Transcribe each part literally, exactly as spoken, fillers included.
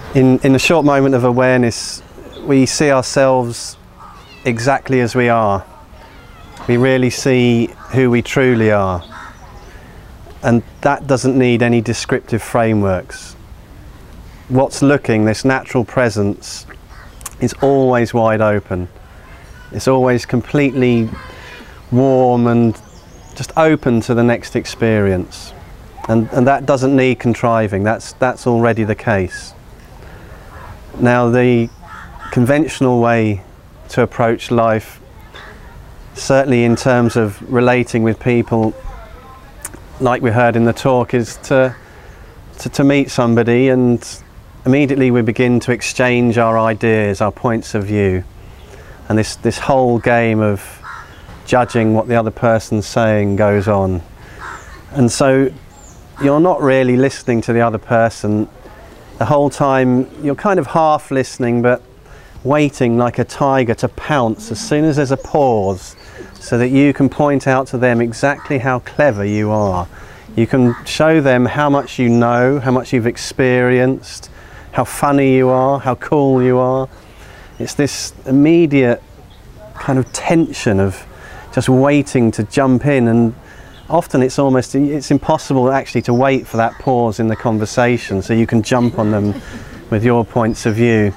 In, in a short moment of awareness, we see ourselves exactly as we are. We really see who we truly are. And that doesn't need any descriptive frameworks. What's looking, this natural presence, is always wide open. It's always completely warm and just open to the next experience. And, and that doesn't need contriving, that's, that's already the case. Now, the conventional way to approach life, certainly in terms of relating with people, like we heard in the talk, is to, to, to meet somebody and immediately we begin to exchange our ideas, our points of view. And this, this whole game of judging what the other person's saying goes on. And so you're not really listening to the other person. The whole time you're kind of half listening, but waiting like a tiger to pounce as soon as there's a pause, so that you can point out to them exactly how clever you are. You can show them how much you know, how much you've experienced, how funny you are, how cool you are. It's this immediate kind of tension of just waiting to jump in, and often it's almost, it's impossible actually to wait for that pause in the conversation so you can jump on them with your points of view.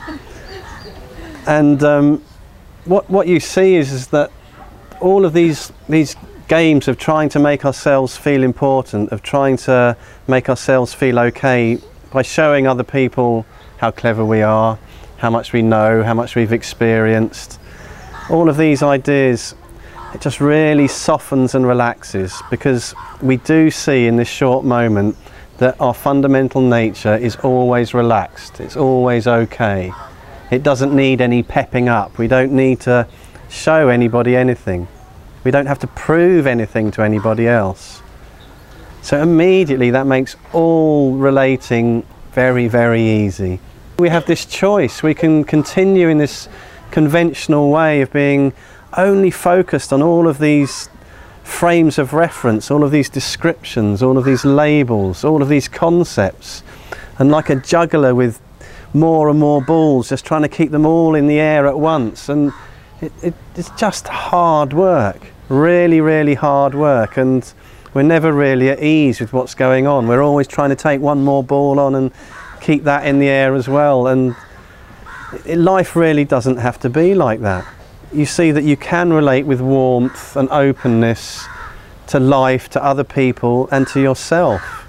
And um, what, what you see is, is that all of these, these games of trying to make ourselves feel important, of trying to make ourselves feel okay by showing other people how clever we are, how much we know, how much we've experienced, all of these ideas, it just really softens and relaxes, because we do see in this short moment that our fundamental nature is always relaxed, it's always okay. It doesn't need any pepping up, we don't need to show anybody anything. We don't have to prove anything to anybody else. So immediately that makes all relating very, very easy. We have this choice, we can continue in this conventional way of being only focused on all of these frames of reference, all of these descriptions, all of these labels, all of these concepts, and like a juggler with more and more balls, just trying to keep them all in the air at once. And it, it, it's just hard work, really, really hard work, and we're never really at ease with what's going on. We're always trying to take one more ball on and keep that in the air as well, and it, life really doesn't have to be like that. You see that you can relate with warmth and openness to life, to other people, and to yourself.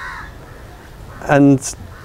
And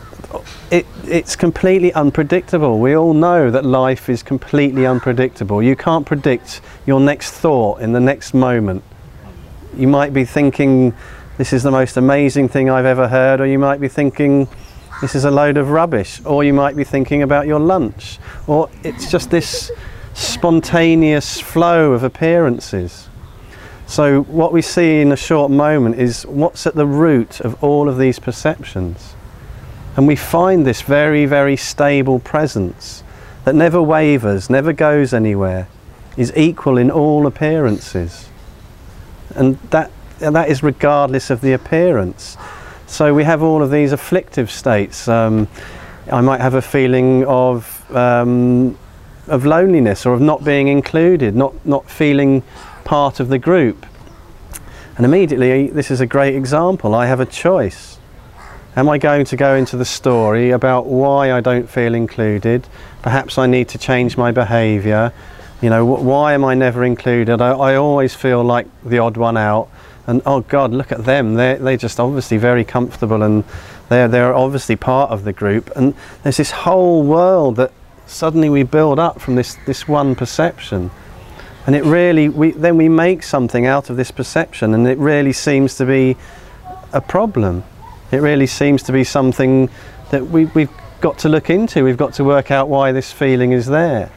it, it's completely unpredictable. We all know that life is completely unpredictable. You can't predict your next thought in the next moment. You might be thinking, this is the most amazing thing I've ever heard, or you might be thinking, this is a load of rubbish, or you might be thinking about your lunch, or it's just this spontaneous flow of appearances. So what we see in a short moment is what's at the root of all of these perceptions. And we find this very, very stable presence that never wavers, never goes anywhere, is equal in all appearances. And that, that is regardless of the appearance. So we have all of these afflictive states. Um, I might have a feeling of um, of loneliness, or of not being included, not, not feeling part of the group. And immediately, this is a great example. I have a choice. Am I going to go into the story about why I don't feel included? Perhaps I need to change my behaviour. You know, wh why am I never included? I, I always feel like the odd one out. And oh God, look at them. They're, they're just obviously very comfortable, and they're, they're obviously part of the group. And there's this whole world that suddenly we build up from this, this one perception. And it really, we, then we make something out of this perception, and it really seems to be a problem. It really seems to be something that we, we've got to look into. We've got to work out why this feeling is there.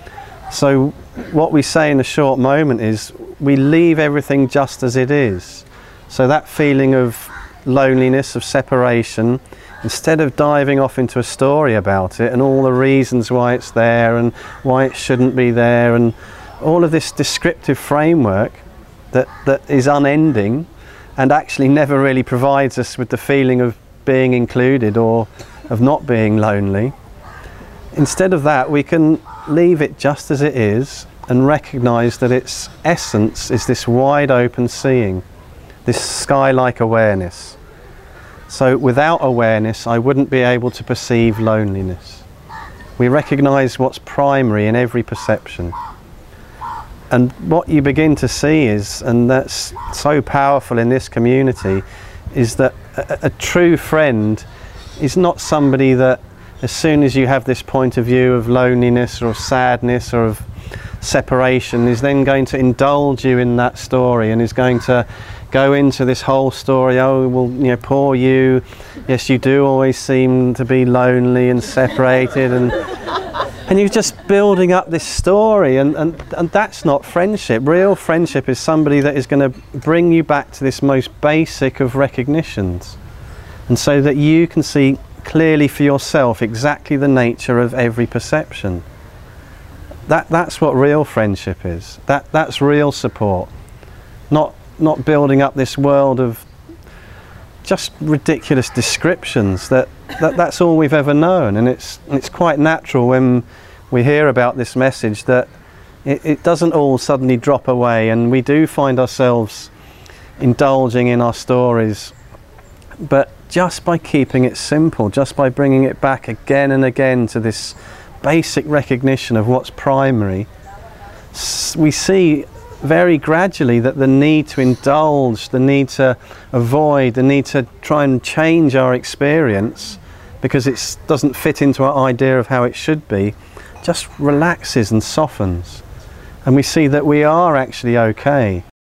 So what we say in a short moment is we leave everything just as it is. So that feeling of loneliness, of separation, instead of diving off into a story about it and all the reasons why it's there and why it shouldn't be there, and all of this descriptive framework that, that is unending and actually never really provides us with the feeling of being included or of not being lonely. Instead of that, we can leave it just as it is and recognize that its essence is this wide open seeing, this sky-like awareness. So without awareness, I wouldn't be able to perceive loneliness. We recognize what's primary in every perception. And what you begin to see is, and that's so powerful in this community, is that a, a true friend is not somebody that, as soon as you have this point of view of loneliness or of sadness or of separation, is then going to indulge you in that story and is going to go into this whole story. Oh, well, you know, poor you. Yes, you do always seem to be lonely and separated, and and you're just building up this story, and, and, and that's not friendship. Real friendship is somebody that is going to bring you back to this most basic of recognitions, and so that you can see clearly for yourself exactly the nature of every perception. That, that's what real friendship is. That, that's real support. Not, not building up this world of just ridiculous descriptions. That, that, that's all we've ever known. And it's, it's quite natural when we hear about this message that it, it doesn't all suddenly drop away, and we do find ourselves indulging in our stories. But just by keeping it simple, just by bringing it back again and again to this basic recognition of what's primary, we see very gradually that the need to indulge, the need to avoid, the need to try and change our experience because it doesn't fit into our idea of how it should be, just relaxes and softens. And we see that we are actually okay.